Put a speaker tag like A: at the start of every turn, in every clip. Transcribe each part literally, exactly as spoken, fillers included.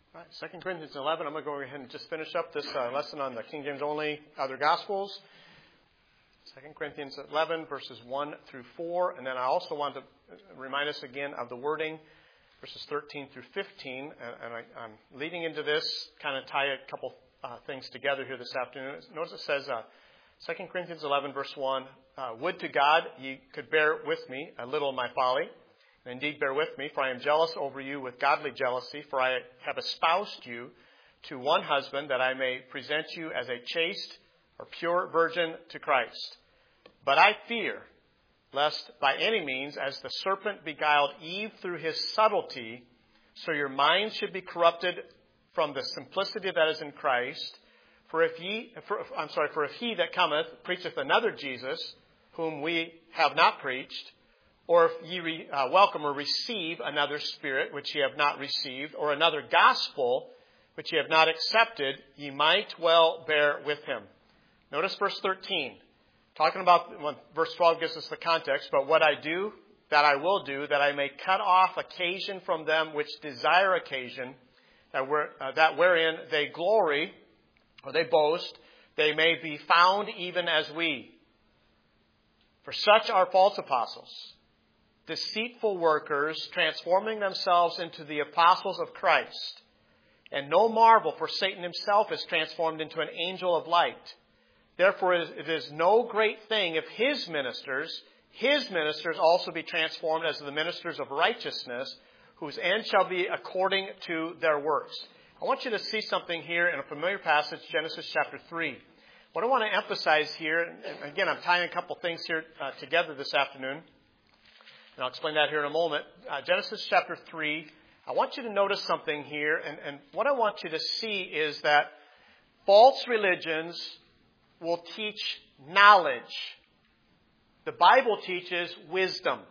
A: All right, Second Corinthians eleven. I'm going to go ahead and just finish up this uh, lesson on the King James only other Gospels. Second Corinthians eleven, verses one through four. And then I also want to remind us again of the wording, verses thirteen through fifteen. And, and I, I'm leading into this, kind of tie a couple uh, things together here this afternoon. Notice it says, uh, Second Corinthians eleven, verse one, uh, would to God ye could bear with me a little of my folly. And indeed bear with me, for I am jealous over you with godly jealousy, for I have espoused you to one husband, that I may present you as a chaste or pure virgin to Christ. But I fear, lest by any means, as the serpent beguiled Eve through his subtlety, so your minds should be corrupted from the simplicity that is in Christ. For if ye, for, I'm sorry, for if he that cometh preacheth another Jesus, whom we have not preached, or if ye re, uh, welcome or receive another spirit, which ye have not received, or another gospel, which ye have not accepted, ye might well bear with him. Notice verse thirteen. Talking about, well, verse twelve gives us the context, but what I do, that I will do, that I may cut off occasion from them which desire occasion, that, where, uh, that wherein they glory, or they boast, they may be found even as we. For such are false apostles, deceitful workers, transforming themselves into the apostles of Christ. And no marvel, for Satan himself is transformed into an angel of light. Therefore it is no great thing if his ministers, his ministers also be transformed as the ministers of righteousness, whose end shall be according to their works. I want you to see something here in a familiar passage, Genesis chapter three. What I want to emphasize here, and again, I'm tying a couple things here uh, together this afternoon, and I'll explain that here in a moment. Uh, Genesis chapter three, I want you to notice something here, and, and what I want you to see is that false religions will teach knowledge. The Bible teaches wisdom.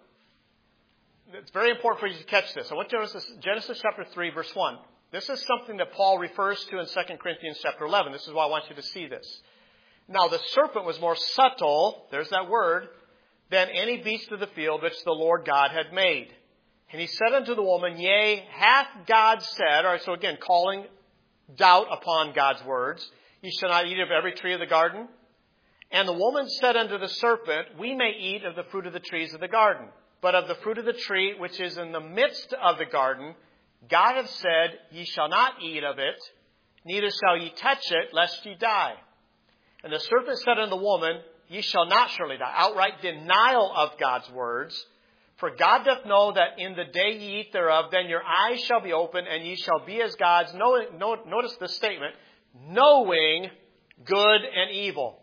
A: It's very important for you to catch this. I want you to notice this, Genesis chapter three, verse one. This is something that Paul refers to in Second Corinthians chapter eleven. This is why I want you to see this. Now the serpent was more subtle, there's that word, than any beast of the field which the Lord God had made. And he said unto the woman, Yea, hath God said, all right, so again, calling doubt upon God's words, ye shall not eat of every tree of the garden. And the woman said unto the serpent, We may eat of the fruit of the trees of the garden, but of the fruit of the tree which is in the midst of the garden, God hath said, Ye shall not eat of it, neither shall ye touch it, lest ye die. And the serpent said unto the woman, Ye shall not surely die. Outright denial of God's words. For God doth know that in the day ye eat thereof, then your eyes shall be opened, and ye shall be as gods. Notice this statement, knowing good and evil.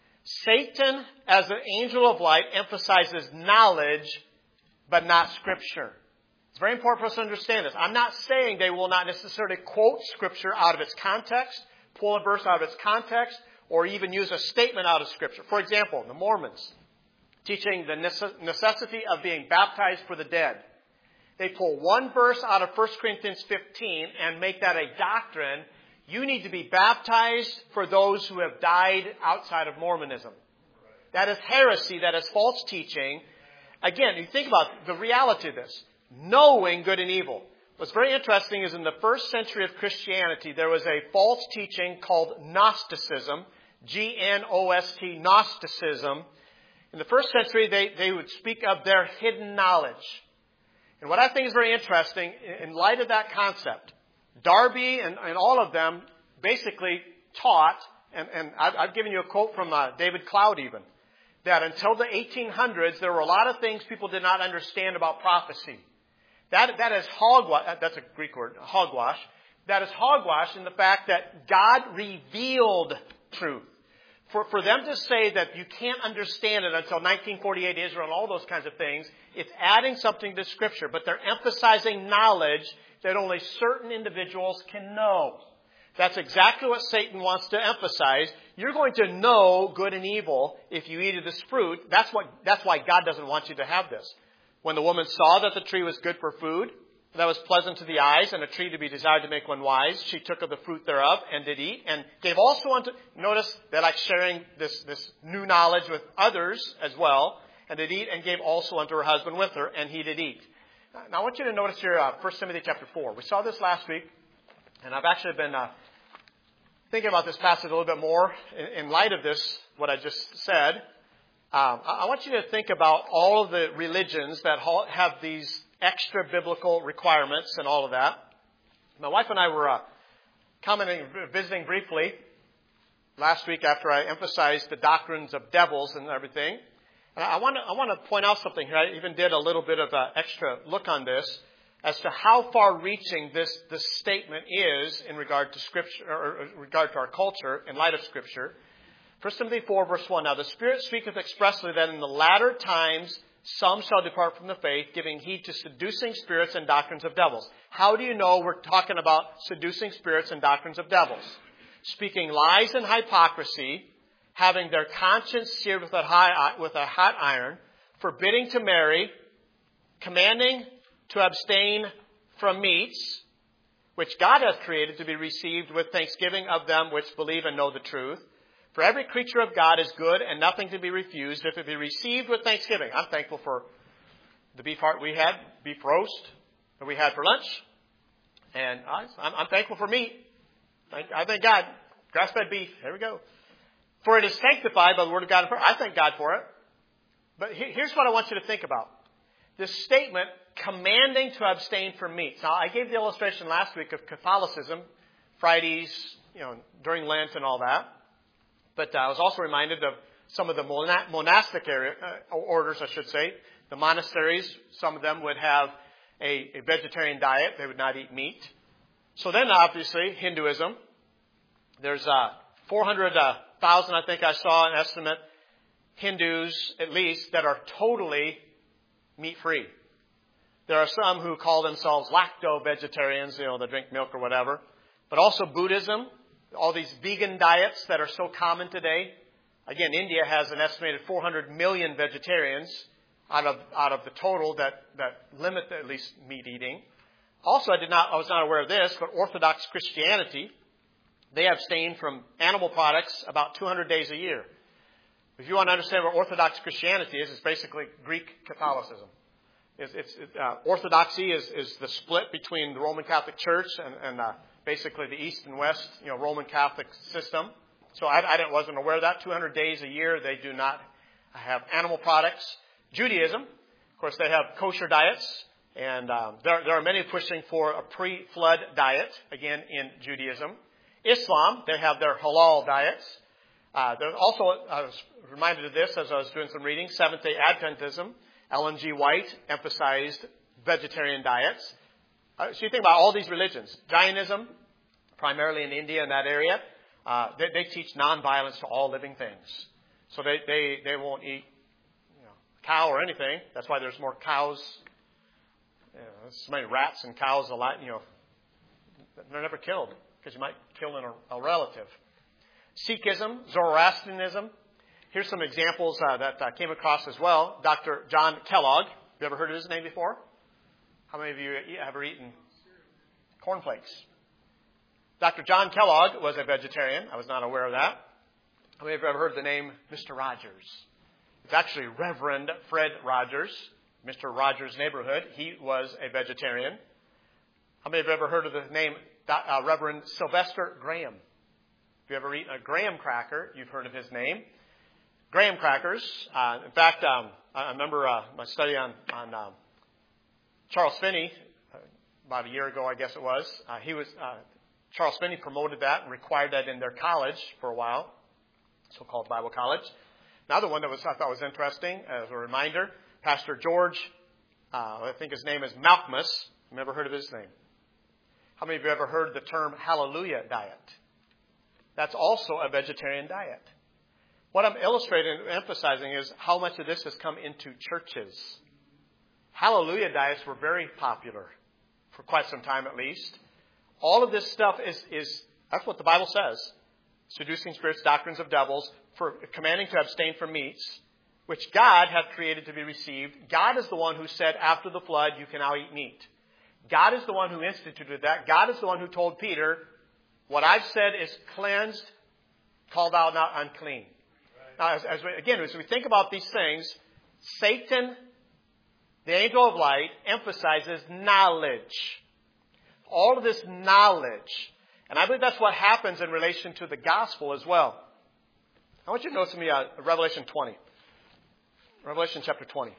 A: Satan, as an angel of light, emphasizes knowledge, but not Scripture. It's very important for us to understand this. I'm not saying they will not necessarily quote Scripture out of its context, pull a verse out of its context, or even use a statement out of Scripture. For example, the Mormons teaching the necessity of being baptized for the dead. They pull one verse out of First Corinthians fifteen and make that a doctrine. You need to be baptized for those who have died outside of Mormonism. That is heresy. That is false teaching. Again, you think about the reality of this. Knowing good and evil. What's very interesting is in the first century of Christianity, there was a false teaching called Gnosticism. G N O S T, Gnosticism. In the first century, they, they would speak of their hidden knowledge. And what I think is very interesting, in light of that concept, Darby and, and all of them basically taught, and, and I've, I've given you a quote from uh, David Cloud even, that until the eighteen hundreds, there were a lot of things people did not understand about prophecy. That, that is hogwash. That's a Greek word, hogwash. That is hogwash in the fact that God revealed truth. For, for them to say that you can't understand it until nineteen forty-eight Israel and all those kinds of things, it's adding something to Scripture. But they're emphasizing knowledge that only certain individuals can know. That's exactly what Satan wants to emphasize. You're going to know good and evil if you eat of this fruit. That's what, that's why God doesn't want you to have this. When the woman saw that the tree was good for food, that was pleasant to the eyes, and a tree to be desired to make one wise, she took of the fruit thereof and did eat, and gave also unto, notice they like sharing this, this new knowledge with others as well, and did eat and gave also unto her husband with her, and he did eat. Now I want you to notice here, uh, First Timothy chapter four. We saw this last week. And I've actually been uh, thinking about this passage a little bit more in, in light of this, what I just said. Um, I, I want you to think about all of the religions that ha- have these extra biblical requirements and all of that. My wife and I were uh, commenting, visiting briefly last week after I emphasized the doctrines of devils and everything. And I want to I want to point out something here. I even did a little bit of an extra look on this as to how far-reaching this, this statement is in regard to Scripture, or in regard to our culture in light of Scripture. First Timothy four, verse one, Now the Spirit speaketh expressly that in the latter times some shall depart from the faith, giving heed to seducing spirits and doctrines of devils. How do you know we're talking about seducing spirits and doctrines of devils? Speaking lies and hypocrisy, having their conscience seared with a, high, with a hot iron, forbidding to marry, commanding to abstain from meats, which God hath created to be received with thanksgiving of them which believe and know the truth. For every creature of God is good and nothing to be refused if it be received with thanksgiving. I'm thankful for the beef heart we had, beef roast that we had for lunch. And I, I'm, I'm thankful for meat. I, I thank God. Grass-fed beef. There we go. For it is sanctified by the word of God. I thank God for it. But he, here's what I want you to think about. This statement, commanding to abstain from meats. Now, I gave the illustration last week of Catholicism, Fridays, you know, during Lent and all that. But uh, I was also reminded of some of the mona- monastic area, uh, orders, I should say. The monasteries, some of them would have a, a vegetarian diet. They would not eat meat. So then, obviously, Hinduism. There's uh, four hundred thousand, I think I saw an estimate, Hindus at least, that are totally meat-free. There are some who call themselves lacto-vegetarians, you know, they drink milk or whatever. But also Buddhism, all these vegan diets that are so common today. Again, India has an estimated four hundred million vegetarians out of out of the total that, that limit at least meat eating. Also, I did not I was not aware of this, but Orthodox Christianity, they abstain from animal products about two hundred days a year. If you want to understand what Orthodox Christianity is, it's basically Greek Catholicism. It's, it's, uh, Orthodoxy is, is the split between the Roman Catholic Church and, and uh, basically the East and West, you know, Roman Catholic system. So I, I didn't, wasn't aware of that. two hundred days a year, they do not have animal products. Judaism, of course, they have kosher diets, and um, there, there are many pushing for a pre-flood diet, again, in Judaism. Islam, they have their halal diets. Uh, there's also, I was reminded of this as I was doing some reading, Seventh-day Adventism. Ellen G. White emphasized vegetarian diets. Uh, so you think about all these religions. Jainism, primarily in India and that area, uh, they, they teach nonviolence to all living things. So they, they, they won't eat, you know, cow or anything. That's why there's more cows. You know, there's so many rats and cows a lot, you know, they're never killed because you might kill in a, a relative. Sikhism, Zoroastrianism. Here's some examples uh, that I came across as well. Doctor John Kellogg. Have you ever heard of his name before? How many of you have ever eaten cornflakes? Doctor John Kellogg was a vegetarian. I was not aware of that. How many of you have ever heard the name Mister Rogers? It's actually Reverend Fred Rogers, Mister Rogers' Neighborhood. He was a vegetarian. How many of you have ever heard of the name uh, Reverend Sylvester Graham? If you ever eaten a graham cracker, you've heard of his name. Graham crackers. Uh, in fact, um, I remember uh, my study on, on um, Charles Finney, uh, about a year ago, I guess it was. Uh, he was uh, Charles Finney promoted that and required that in their college for a while, so-called Bible college. Another one that was I thought was interesting, as a reminder, Pastor George, uh, I think his name is Malkmus. You've never heard of his name? How many of you ever heard the term Hallelujah diet? That's also a vegetarian diet. What I'm illustrating and emphasizing is how much of this has come into churches. Hallelujah diets were very popular for quite some time at least. All of this stuff is, is that's what the Bible says. Seducing spirits, doctrines of devils, for commanding to abstain from meats, which God hath created to be received. God is the one who said after the flood, you can now eat meat. God is the one who instituted that. God is the one who told Peter, what I've said is cleansed, call thou not unclean. Now, as, as we, again, as we think about these things, Satan, the angel of light, emphasizes knowledge. all of this knowledge. And I believe that's what happens in relation to the gospel as well. I want you to notice with me uh, Revelation twenty. Revelation chapter twenty.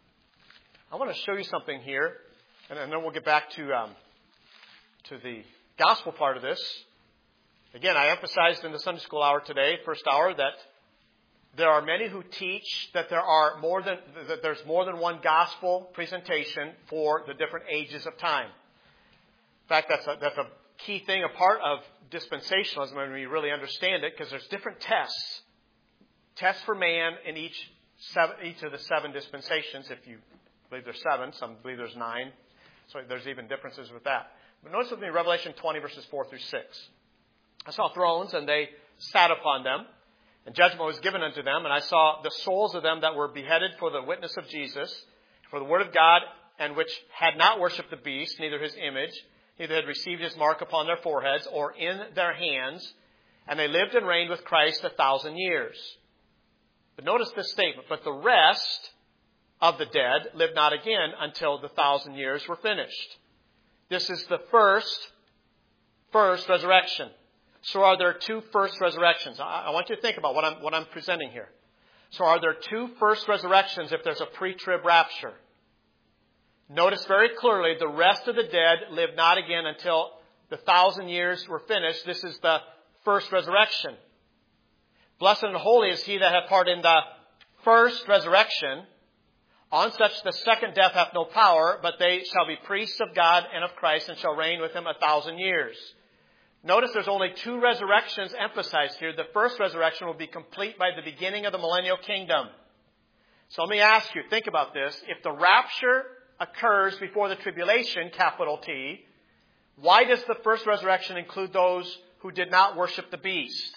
A: I want to show you something here, and, and then we'll get back to um, to the gospel part of this. Again, I emphasized in the Sunday school hour today, first hour, that there are many who teach that there are more than that there's more than one gospel presentation for the different ages of time. In fact, that's a, that's a key thing, a part of dispensationalism when we really understand it, because there's different tests, tests for man in each seven, each of the seven dispensations. If you believe there's seven, some believe there's nine, so there's even differences with that. But notice with me Revelation twenty verses four through six. I saw thrones, and they sat upon them, and judgment was given unto them. And I saw the souls of them that were beheaded for the witness of Jesus, for the word of God, and which had not worshipped the beast, neither his image, neither had received his mark upon their foreheads or in their hands. And they lived and reigned with Christ a thousand years. But notice this statement, but the rest of the dead lived not again until the thousand years were finished. This is the first, first resurrection. So are there two first resurrections? I, I want you to think about what I'm, what I'm presenting here. So are there two first resurrections if there's a pre-trib rapture? Notice very clearly, the rest of the dead lived not again until the thousand years were finished. This is the first resurrection. Blessed and holy is he that hath part in the first resurrection. On such the second death hath no power, but they shall be priests of God and of Christ, and shall reign with him a thousand years. Notice there's only two resurrections emphasized here. The first resurrection will be complete by the beginning of the millennial kingdom. So let me ask you, think about this. If the rapture occurs before the tribulation, capital T, why does the first resurrection include those who did not worship the beast?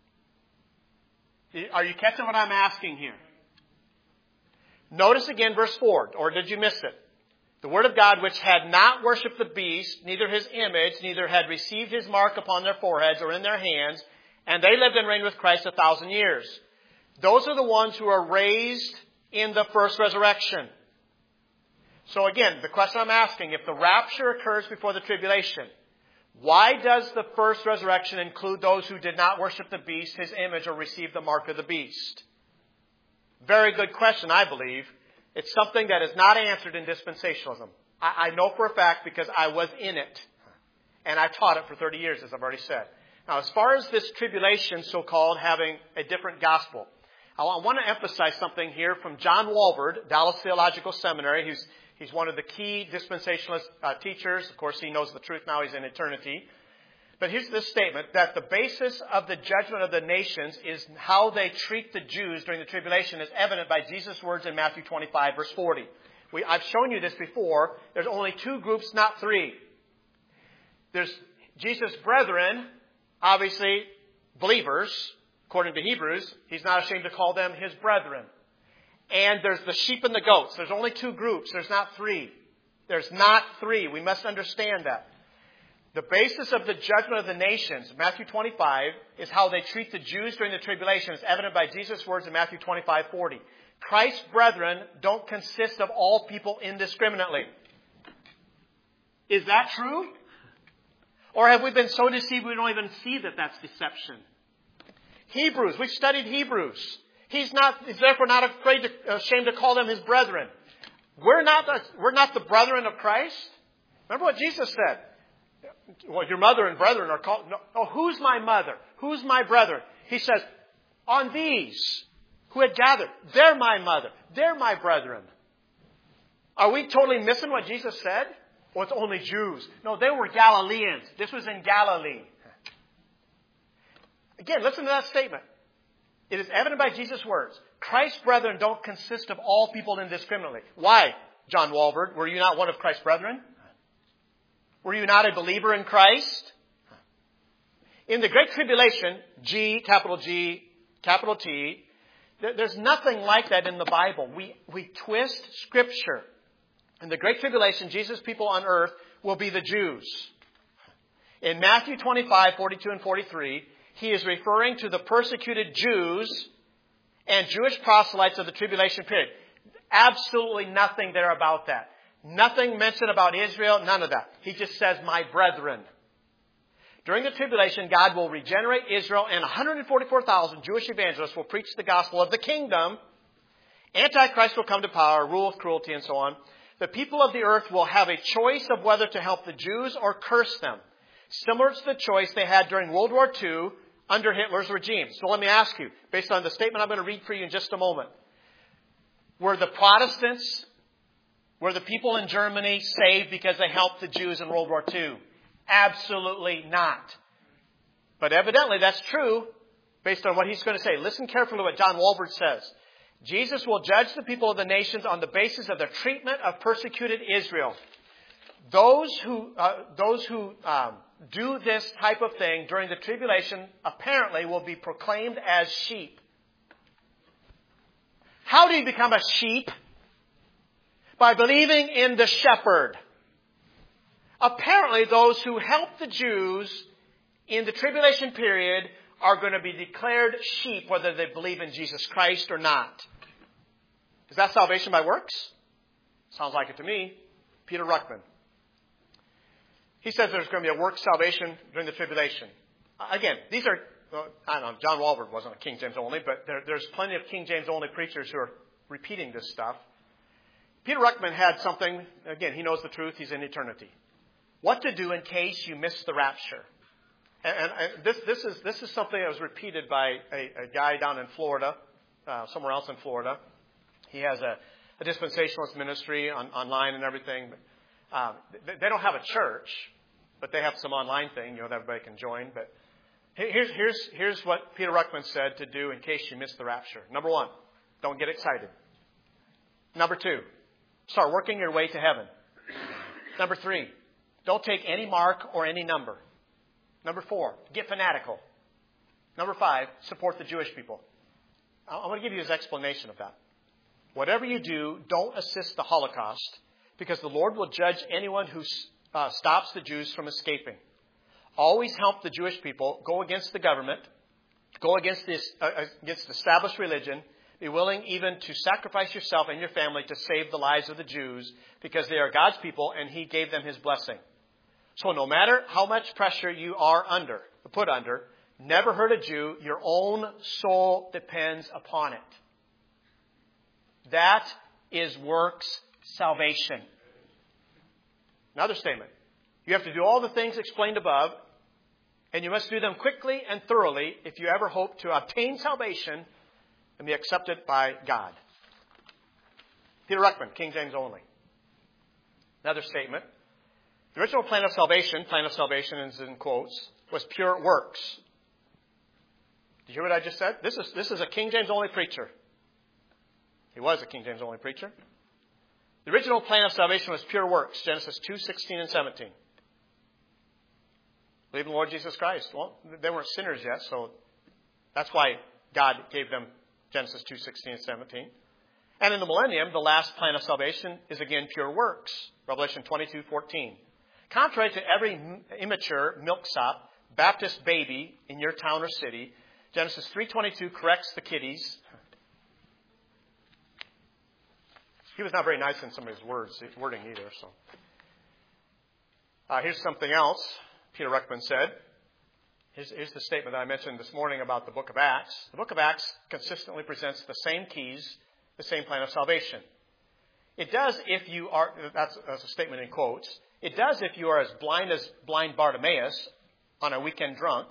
A: Are you catching what I'm asking here? Notice again verse four, or did you miss it? The word of God, which had not worshipped the beast, neither his image, neither had received his mark upon their foreheads or in their hands, and they lived and reigned with Christ a thousand years. Those are the ones who are raised in the first resurrection. So again, the question I'm asking, if the rapture occurs before the tribulation, why does the first resurrection include those who did not worship the beast, his image, or receive the mark of the beast? Very good question, I believe. It's something that is not answered in dispensationalism. I, I know for a fact because I was in it. And I taught it for thirty years, as I've already said. Now, as far as this tribulation, so-called, having a different gospel, I want to emphasize something here from John Walvoord, Dallas Theological Seminary. He's, he's one of the key dispensationalist uh, teachers. Of course, he knows the truth now. He's in eternity. But here's this statement, that the basis of the judgment of the nations is how they treat the Jews during the tribulation, is evident by Jesus' words in Matthew twenty-five, verse forty. We, I've shown you this before. There's only two groups, not three. There's Jesus' brethren, obviously believers, according to Hebrews. He's not ashamed to call them his brethren. And there's the sheep and the goats. There's only two groups. There's not three. There's not three. We must understand that. The basis of the judgment of the nations, Matthew twenty-five, is how they treat the Jews during the tribulation. It's evident by Jesus' words in Matthew twenty-five forty. Christ's brethren don't consist of all people indiscriminately. Is that true? Or have we been so deceived we don't even see that that's deception? Hebrews, we've studied Hebrews. He's not, he's therefore not afraid to, ashamed to call them his brethren. We're not the, we're not the brethren of Christ. Remember what Jesus said? Well, your mother and brethren are called. No, no, who's my mother? Who's my brother? He says, on these who had gathered, they're my mother. They're my brethren. Are we totally missing what Jesus said? Well, it's only Jews. No, they were Galileans. This was in Galilee. Again, listen to that statement. It is evident by Jesus' words. Christ's brethren don't consist of all people indiscriminately. Why, John Walvoord? Were you not one of Christ's brethren? Were you not a believer in Christ? In the Great Tribulation, G, capital G, capital T, there's nothing like that in the Bible. We, we twist Scripture. In the Great Tribulation, Jesus' people on earth will be the Jews. In Matthew twenty-five, forty-two and forty-three, he is referring to the persecuted Jews and Jewish proselytes of the tribulation period. Absolutely nothing there about that. Nothing mentioned about Israel, none of that. He just says, my brethren. During the tribulation, God will regenerate Israel, and one hundred forty-four thousand Jewish evangelists will preach the gospel of the kingdom. Antichrist will come to power, rule with cruelty, and so on. The people of the earth will have a choice of whether to help the Jews or curse them, similar to the choice they had during World War Two under Hitler's regime. So let me ask you, based on the statement I'm going to read for you in just a moment, were the Protestants, were the people in Germany saved because they helped the Jews in World War Two? Absolutely not. But evidently that's true based on what he's going to say. Listen carefully to what John Walvoord says. Jesus will judge the people of the nations on the basis of their treatment of persecuted Israel. Those who uh, those who um, do this type of thing during the tribulation apparently will be proclaimed as sheep. How do you become a sheep? By believing in the shepherd. Apparently, those who help the Jews in the tribulation period are going to be declared sheep whether they believe in Jesus Christ or not. Is that salvation by works? Sounds like it to me. Peter Ruckman. He says there's going to be a works salvation during the tribulation. Again, these are, well, I don't know, John Walvoord wasn't a King James only, but there, there's plenty of King James only preachers who are repeating this stuff. Peter Ruckman had something, again, he knows the truth, he's in eternity. What to do in case you miss the rapture. And, and, and this, this, is, this is something that was repeated by a, a guy down in Florida, uh, somewhere else in Florida. He has a, a dispensationalist ministry on, online and everything. Uh, they, they don't have a church, but they have some online thing, you know, that everybody can join. But here's, here's, here's what Peter Ruckman said to do in case you miss the rapture. Number one, don't get excited. Number two, start working your way to heaven. Number three, don't take any mark or any number. Number four, get fanatical. Number five, support the Jewish people. I want to give you his explanation of that. Whatever you do, don't assist the Holocaust, because the Lord will judge anyone who uh, stops the Jews from escaping. Always help the Jewish people. Go against the government. Go against this uh, against established religion. Be willing even to sacrifice yourself and your family to save the lives of the Jews, because they are God's people and He gave them His blessing. So no matter how much pressure you are under, put under, never hurt a Jew. Your own soul depends upon it. That is works salvation. Another statement. You have to do all the things explained above, and you must do them quickly and thoroughly if you ever hope to obtain salvation and be accepted by God. Peter Ruckman, King James only. Another statement. The original plan of salvation, plan of salvation is in quotes, was pure works. Did you hear what I just said? This is, this is a King James only preacher. He was a King James only preacher. The original plan of salvation was pure works, Genesis two, sixteen, and seventeen. Believe in the Lord Jesus Christ. Well, they weren't sinners yet, so that's why God gave them Genesis two, sixteen, and seventeen. And in the millennium, the last plan of salvation is again pure works, Revelation twenty-two, fourteen. Contrary to every immature milksop, Baptist baby in your town or city, Genesis three twenty-two corrects the kiddies. He was not very nice in some of his words, wording either. So, uh, here's something else Peter Ruckman said. Here's, here's the statement that I mentioned this morning about the book of Acts. The book of Acts consistently presents the same keys, the same plan of salvation. It does if you are, that's, that's a statement in quotes, it does if you are as blind as blind Bartimaeus on a weekend drunk,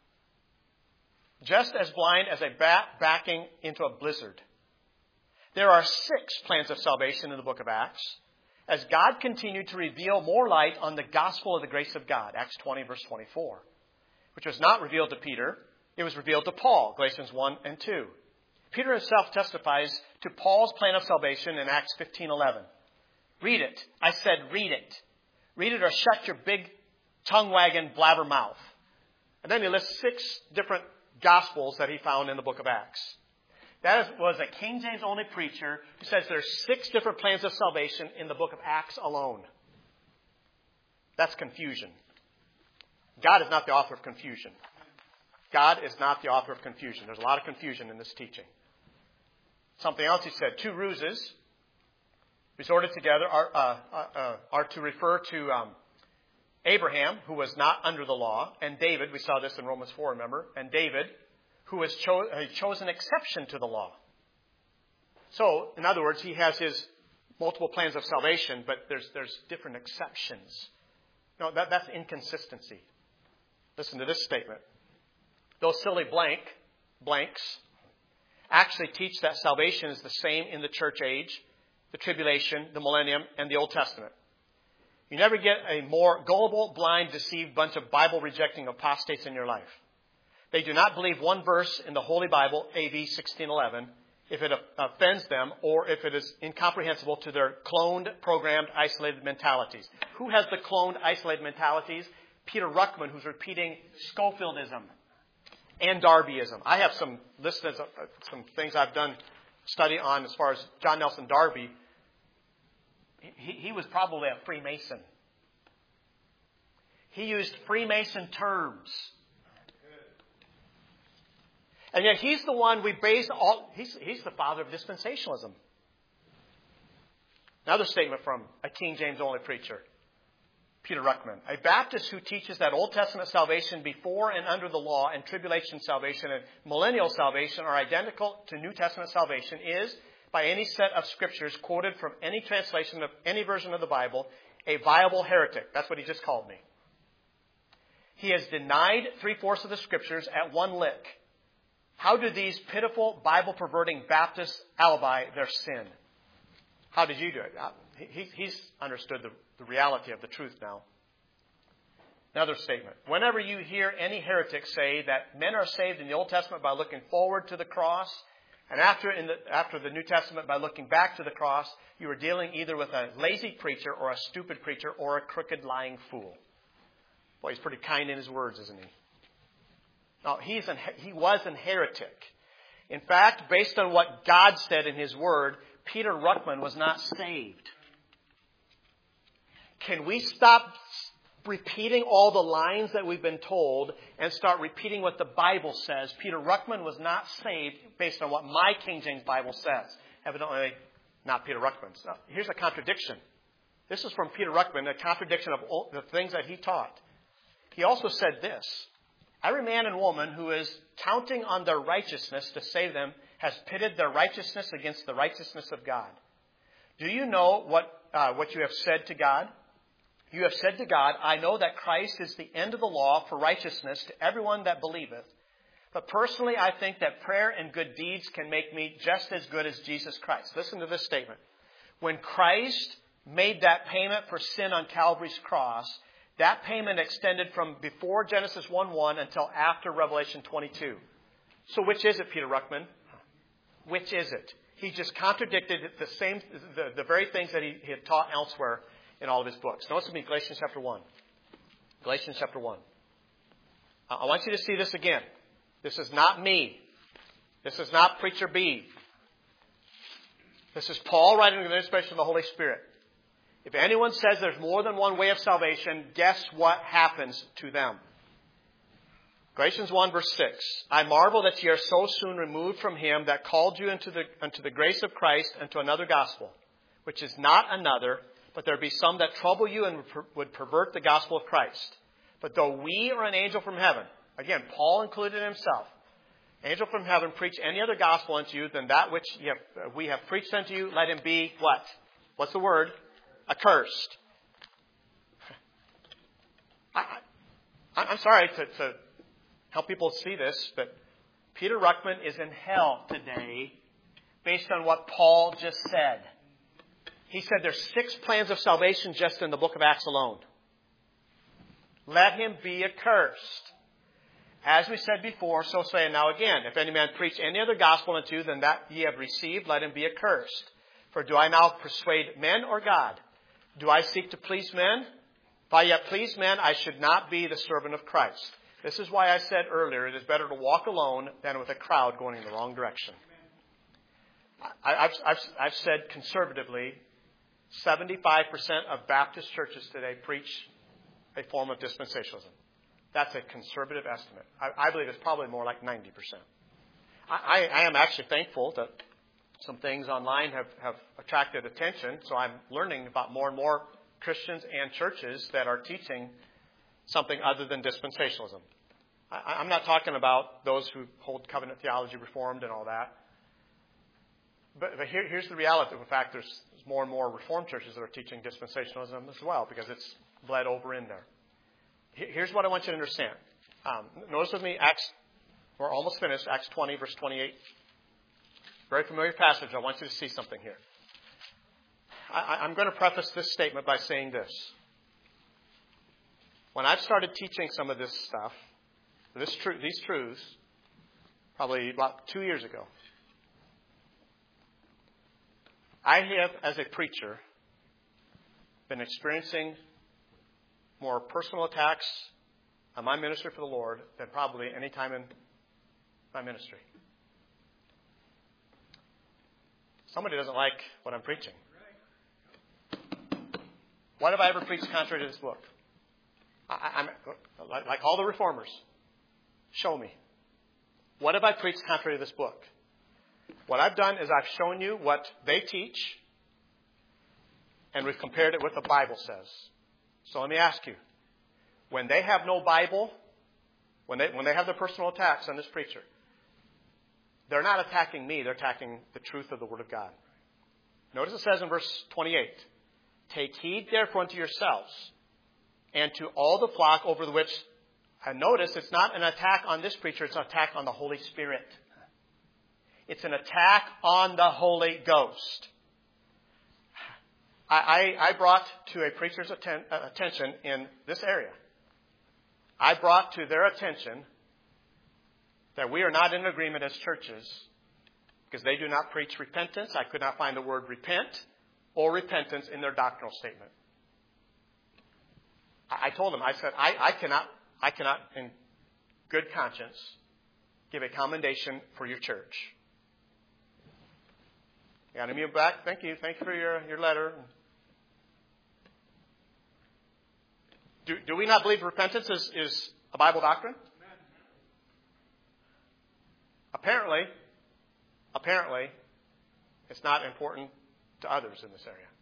A: just as blind as a bat backing into a blizzard. There are six plans of salvation in the book of Acts, as God continued to reveal more light on the gospel of the grace of God, Acts twenty, verse twenty-four, which was not revealed to Peter. It was revealed to Paul, Galatians one and two. Peter himself testifies to Paul's plan of salvation in Acts fifteen eleven. Read it. I said read it. Read it or shut your big tongue-wagging blabber mouth. And then he lists six different gospels that he found in the book of Acts. That was a King James only preacher who says there's six different plans of salvation in the book of Acts alone. That's confusion. God is not the author of confusion. God is not the author of confusion. There's a lot of confusion in this teaching. Something else he said, two ruses. resorted together are, uh, uh, are to refer to um, Abraham, who was not under the law, and David, we saw this in Romans four, remember, and David, who has cho- uh, chose an exception to the law. So, in other words, he has his multiple plans of salvation, but there's there's different exceptions. No, that, that's inconsistency. Listen to this statement. Those silly blank, blanks, actually teach that salvation is the same in the church age, the tribulation, the millennium, and the Old Testament. You never get a more gullible, blind, deceived bunch of Bible-rejecting apostates in your life. They do not believe one verse in the Holy Bible, A D sixteen eleven, if it offends them or if it is incomprehensible to their cloned, programmed, isolated mentalities. Who has the cloned, isolated mentalities? Peter Ruckman, who's repeating Schofieldism and Darbyism. I have some listed uh, some things I've done study on as far as John Nelson Darby. He, he was probably a Freemason. He used Freemason terms. And yet he's the one we base all, he's, he's the father of dispensationalism. Another statement from a King James only preacher, Peter Ruckman. A Baptist who teaches that Old Testament salvation before and under the law and tribulation salvation and millennial salvation are identical to New Testament salvation is, by any set of scriptures quoted from any translation of any version of the Bible, a viable heretic. That's what he just called me. He has denied three-fourths of the scriptures at one lick. How do these pitiful, Bible-perverting Baptists alibi their sin? How did you do it? He, he's understood the, the reality of the truth now. Another statement. Whenever you hear any heretic say that men are saved in the Old Testament by looking forward to the cross, and after, in the, after the New Testament by looking back to the cross, you are dealing either with a lazy preacher or a stupid preacher or a crooked, lying fool. Boy, he's pretty kind in his words, isn't he? No, he's an, he was a heretic. In fact, based on what God said in His Word, Peter Ruckman was not saved. Can we stop repeating all the lines that we've been told and start repeating what the Bible says? Peter Ruckman was not saved based on what my King James Bible says. Evidently, not Peter Ruckman's. Now, here's a contradiction. This is from Peter Ruckman, a contradiction of all the things that he taught. He also said this. Every man and woman who is counting on their righteousness to save them has pitted their righteousness against the righteousness of God. Do you know what, uh, what you have said to God? You have said to God, I know that Christ is the end of the law for righteousness to everyone that believeth. But personally, I think that prayer and good deeds can make me just as good as Jesus Christ. Listen to this statement. When Christ made that payment for sin on Calvary's cross, that payment extended from before Genesis one one until after Revelation twenty-two. So which is it, Peter Ruckman? Which is it? He just contradicted the same, the, the very things that he, he had taught elsewhere in all of his books. Notice with me Galatians chapter one. Galatians chapter one. I want you to see this again. This is not me. This is not Preacher B. This is Paul writing under the inspiration of the Holy Spirit. If anyone says there's more than one way of salvation, guess what happens to them? Galatians one verse six. I marvel that ye are so soon removed from him that called you into the, into the grace of Christ and to another gospel, which is not another, but there be some that trouble you and would pervert the gospel of Christ. But though we or an angel from heaven, again, Paul included himself, angel from heaven preach any other gospel unto you than that which you have, we have preached unto you, let him be what? What's the word? Accursed. I, I, I'm sorry to, to help people see this, but Peter Ruckman is in hell today based on what Paul just said. He said there's six plans of salvation just in the book of Acts alone. Let him be accursed. As we said before, so say now again, if any man preach any other gospel unto you than that ye have received, let him be accursed. For do I now persuade men or God? Do I seek to please men? If I yet please men, I should not be the servant of Christ. This is why I said earlier, it is better to walk alone than with a crowd going in the wrong direction. I, I've, I've, I've said conservatively, seventy-five percent of Baptist churches today preach a form of dispensationalism. That's a conservative estimate. I, I believe it's probably more like ninety percent. I, I, I am actually thankful that some things online have, have attracted attention, so I'm learning about more and more Christians and churches that are teaching something other than dispensationalism. I, I'm not talking about those who hold covenant theology reformed and all that. But, but here, here's the reality. In fact, there's, there's more and more Reformed churches that are teaching dispensationalism as well because it's bled over in there. Here's what I want you to understand. Um, notice with me, Acts, we're almost finished, Acts twenty, verse twenty-eight. Very familiar passage. I want you to see something here. I, I'm going to preface this statement by saying this. When I've started teaching some of this stuff, this tr- these truths, probably about two years ago, I have, as a preacher, been experiencing more personal attacks on my ministry for the Lord than probably any time in my ministry. Somebody doesn't like what I'm preaching. What have I ever preached contrary to this book? I, I'm like, like all the reformers. Show me. What have I preached contrary to this book? What I've done is I've shown you what they teach, and we've compared it with what the Bible says. So let me ask you, when they have no Bible, when they when they have their personal attacks on this preacher, they're not attacking me, they're attacking the truth of the Word of God. Notice it says in verse twenty-eight, take heed therefore unto yourselves and to all the flock over the which, and notice it's not an attack on this preacher, it's an attack on the Holy Spirit. It's an attack on the Holy Ghost. I, I, I brought to a preacher's atten- uh, attention in this area, I brought to their attention that we are not in agreement as churches because they do not preach repentance. I could not find the word repent or repentance in their doctrinal statement. I, I told them, I said, I, I cannot, I cannot in good conscience give a commendation for your church. Got him back. Thank you. Thank you for your, your letter. Do, do we not believe repentance is, is a Bible doctrine? Apparently, apparently, it's not important to others in this area.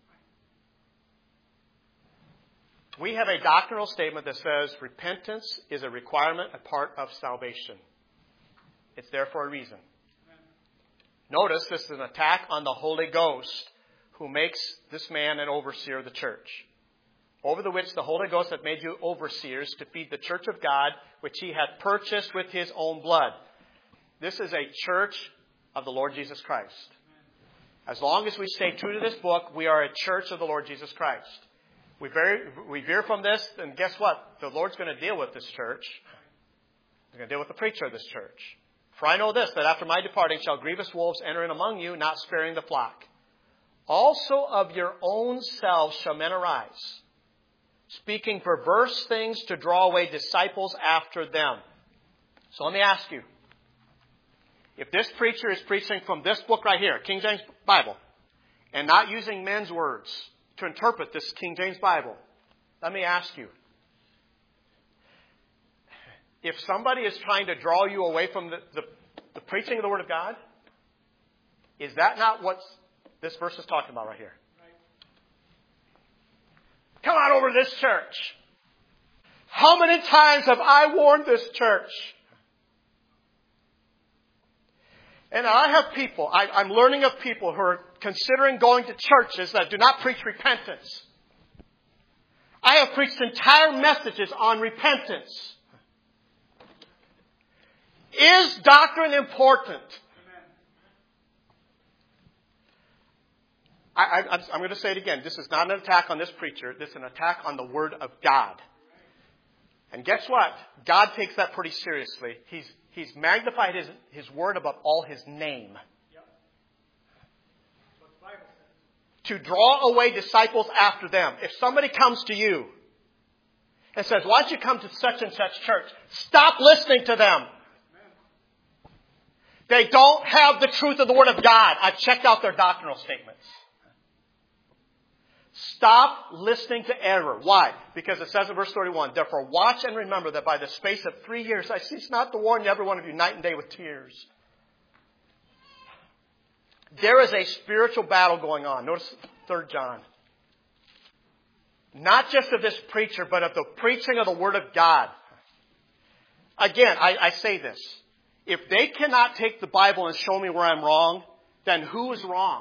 A: We have a doctrinal statement that says repentance is a requirement, a part of salvation. It's there for a reason. Notice this is an attack on the Holy Ghost who makes this man an overseer of the church, over the which the Holy Ghost hath made you overseers to feed the church of God, which he hath purchased with his own blood. This is a church of the Lord Jesus Christ. As long as we stay true to this book, we are a church of the Lord Jesus Christ. We, very, we veer from this, and guess what? The Lord's going to deal with this church. He's going to deal with the preacher of this church. For I know this, that after my departing shall grievous wolves enter in among you, not sparing the flock. Also of your own selves shall men arise, speaking perverse things to draw away disciples after them. So let me ask you, if this preacher is preaching from this book right here, King James Bible, and not using men's words to interpret this King James Bible, let me ask you, if somebody is trying to draw you away from the, the, the preaching of the Word of God, is that not what this verse is talking about right here? Right. Come on over to this church. How many times have I warned this church? And I have people, I, I'm learning of people who are considering going to churches that do not preach repentance. I have preached entire messages on repentance. Is doctrine important? I, I, I'm going to say it again. This is not an attack on this preacher. This is an attack on the Word of God. And guess what? God takes that pretty seriously. He's He's magnified his, his word above all his name. Yep. What the Bible says. To draw away disciples after them. If somebody comes to you and says, why don't you come to such and such church? Stop listening to them. Amen. They don't have the truth of the Word of God. I've checked out their doctrinal statements. Stop listening to error. Why? Because it says in verse thirty-one, therefore watch and remember that by the space of three years I cease not to warn every one of you night and day with tears. There is a spiritual battle going on. Notice Third John. Not just of this preacher, but of the preaching of the Word of God. Again, I, I say this. If they cannot take the Bible and show me where I'm wrong, then who is wrong?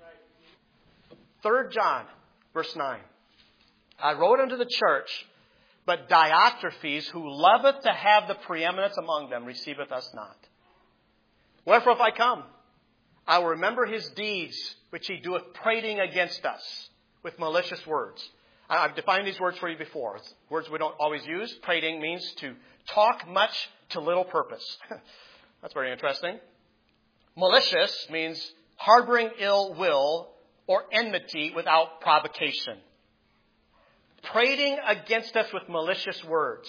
A: Third John, verse nine. I wrote unto the church, but Diotrephes, who loveth to have the preeminence among them, receiveth us not. Wherefore, if I come, I will remember his deeds, which he doeth prating against us with malicious words. I've defined these words for you before. It's words we don't always use. Prating means to talk much to little purpose. That's very interesting. Malicious means harboring ill will or enmity without provocation. Prating against us with malicious words.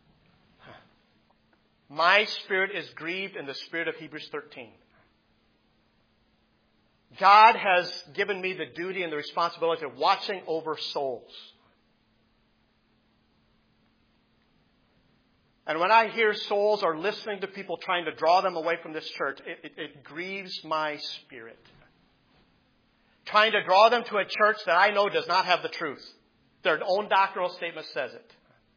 A: My spirit is grieved in the spirit of Hebrews thirteen. God has given me the duty and the responsibility of watching over souls. And when I hear souls or listening to people trying to draw them away from this church, it, it, it grieves my spirit. Trying to draw them to a church that I know does not have the truth. Their own doctrinal statement says it.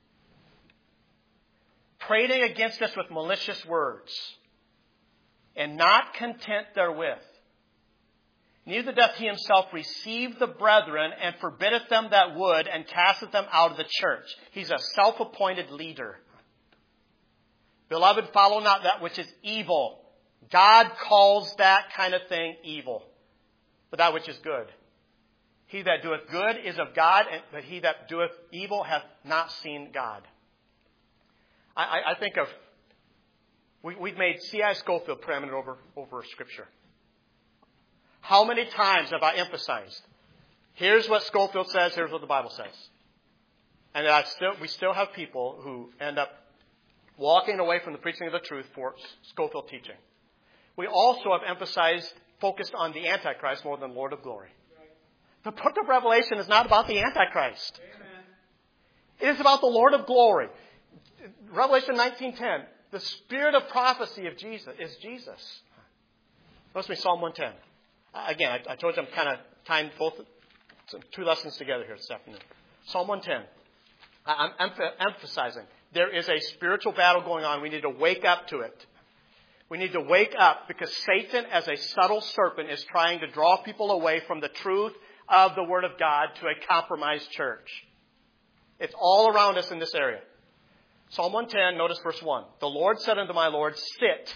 A: Prating against us with malicious words, and not content therewith, neither doth he himself receive the brethren, and forbiddeth them that would, and casteth them out of the church. He's a self-appointed leader. Beloved, follow not that which is evil. God calls that kind of thing evil, but that which is good. He that doeth good is of God, but he that doeth evil hath not seen God. I, I, I think of, we, we've made C I Scofield preeminent over, over Scripture. How many times have I emphasized, here's what Scofield says, here's what the Bible says. And I still, we still have people who end up walking away from the preaching of the truth for Scofield teaching. We also have emphasized, focused on the Antichrist more than Lord of Glory. The book of Revelation is not about the Antichrist. Amen. It is about the Lord of Glory. Revelation nineteen ten, the spirit of prophecy of Jesus is Jesus. Notice me Psalm one ten. Again, I, I told you I'm kind of tying both two lessons together here this afternoon. Psalm one ten. I, I'm emph- emphasizing there is a spiritual battle going on. We need to wake up to it. We need to wake up because Satan, as a subtle serpent, is trying to draw people away from the truth of the Word of God to a compromised church. It's all around us in this area. Psalm one ten, notice verse one. The Lord said unto my Lord, sit.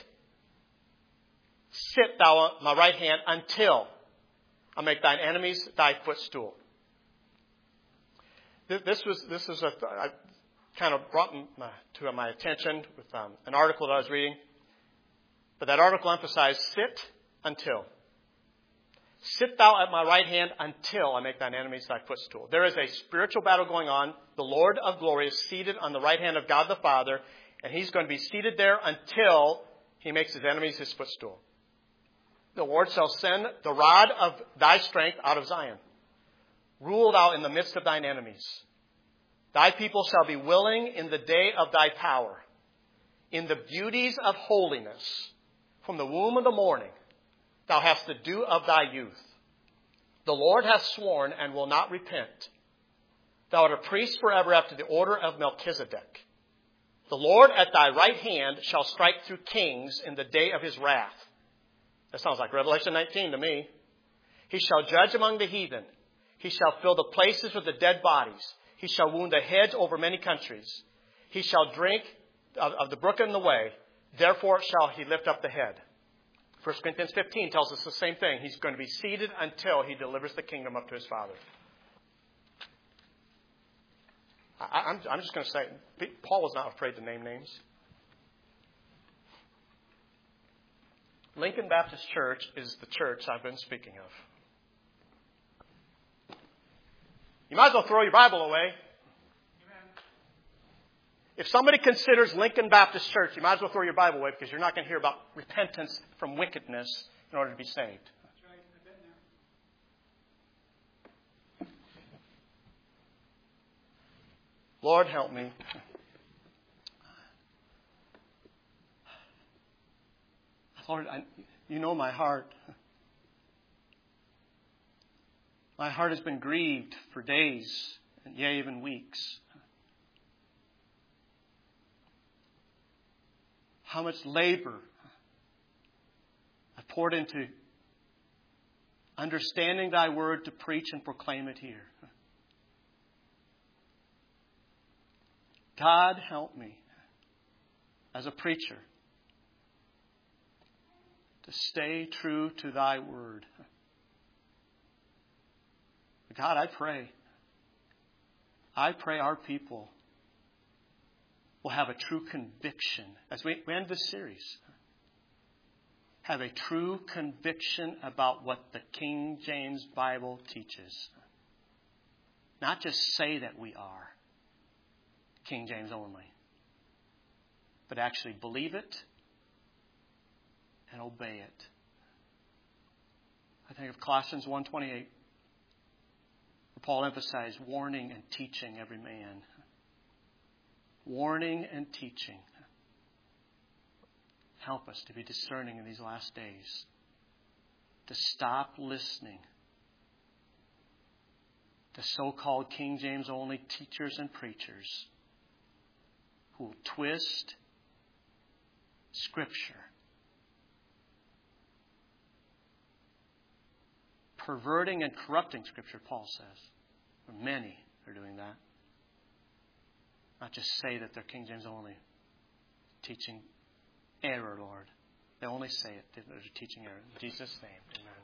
A: Sit thou at my right hand until I make thine enemies thy footstool. This was, this is a, I kind of brought my, to my attention with um, an article that I was reading. But that article emphasized, sit until. Sit thou at my right hand until I make thine enemies thy footstool. There is a spiritual battle going on. The Lord of glory is seated on the right hand of God the Father, and he's going to be seated there until he makes his enemies his footstool. The Lord shall send the rod of thy strength out of Zion. Rule thou in the midst of thine enemies. Thy people shall be willing in the day of thy power. In the beauties of holiness, from the womb of the morning, thou hast the dew of thy youth. The Lord hath sworn and will not repent. Thou art a priest forever after the order of Melchizedek. The Lord at thy right hand shall strike through kings in the day of his wrath. That sounds like Revelation nineteen to me. He shall judge among the heathen. He shall fill the places with the dead bodies. He shall wound the heads over many countries. He shall drink of, of the brook in the way. Therefore shall he lift up the head. First Corinthians fifteen tells us the same thing. He's going to be seated until he delivers the kingdom up to his Father. I, I'm, I'm just going to say, Paul was not afraid to name names. Lincoln Baptist Church is the church I've been speaking of. You might as well throw your Bible away. If somebody considers Lincoln Baptist Church, you might as well throw your Bible away because you're not going to hear about repentance from wickedness in order to be saved. Lord, help me. Lord, I, you know my heart.
B: My heart has been grieved for days, and yea, even weeks. How much labor I poured into understanding Thy word to preach and proclaim it here. God, help me as a preacher to stay true to Thy word. God, I pray, I pray our people will have a true conviction as we end this series. Have a true conviction about what the King James Bible teaches. Not just say that we are King James only, but actually believe it and obey it. I think of Colossians one twenty-eight, where Paul emphasized warning and teaching every man. Warning and teaching. Help us to be discerning in these last days. To stop listening to so-called King James only teachers and preachers who will twist Scripture, perverting and corrupting Scripture, Paul says. Many are doing that. Not just say that they're King James only, teaching error, Lord. They only say it. They're teaching error. In Jesus' name, amen.